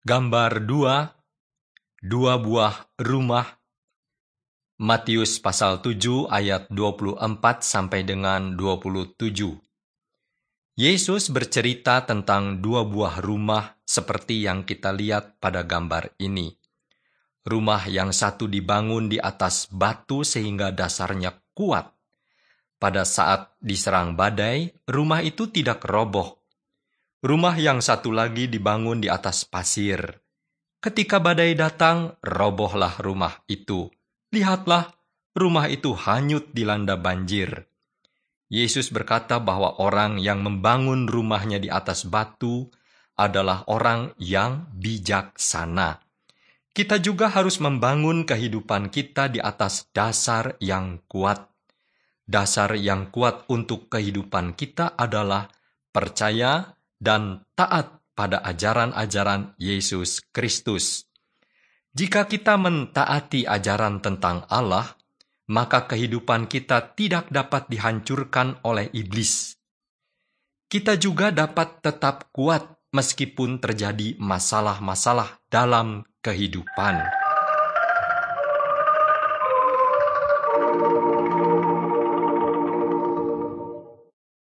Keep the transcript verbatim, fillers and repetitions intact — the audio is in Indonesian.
Gambar dua, dua buah rumah. Matius pasal tujuh ayat dua puluh empat sampai dengan dua puluh tujuh. Yesus bercerita tentang dua buah rumah seperti yang kita lihat pada gambar ini. Rumah yang satu dibangun di atas batu sehingga dasarnya kuat. Pada saat diserang badai, rumah itu tidak roboh. Rumah yang satu lagi dibangun di atas pasir. Ketika badai datang, robohlah rumah itu. Lihatlah, rumah itu hanyut dilanda banjir. Yesus berkata bahwa orang yang membangun rumahnya di atas batu adalah orang yang bijaksana. Kita juga harus membangun kehidupan kita di atas dasar yang kuat. Dasar yang kuat untuk kehidupan kita adalah percaya dan taat pada ajaran-ajaran Yesus Kristus. Jika kita mentaati ajaran tentang Allah, maka kehidupan kita tidak dapat dihancurkan oleh iblis. Kita juga dapat tetap kuat meskipun terjadi masalah-masalah dalam kehidupan.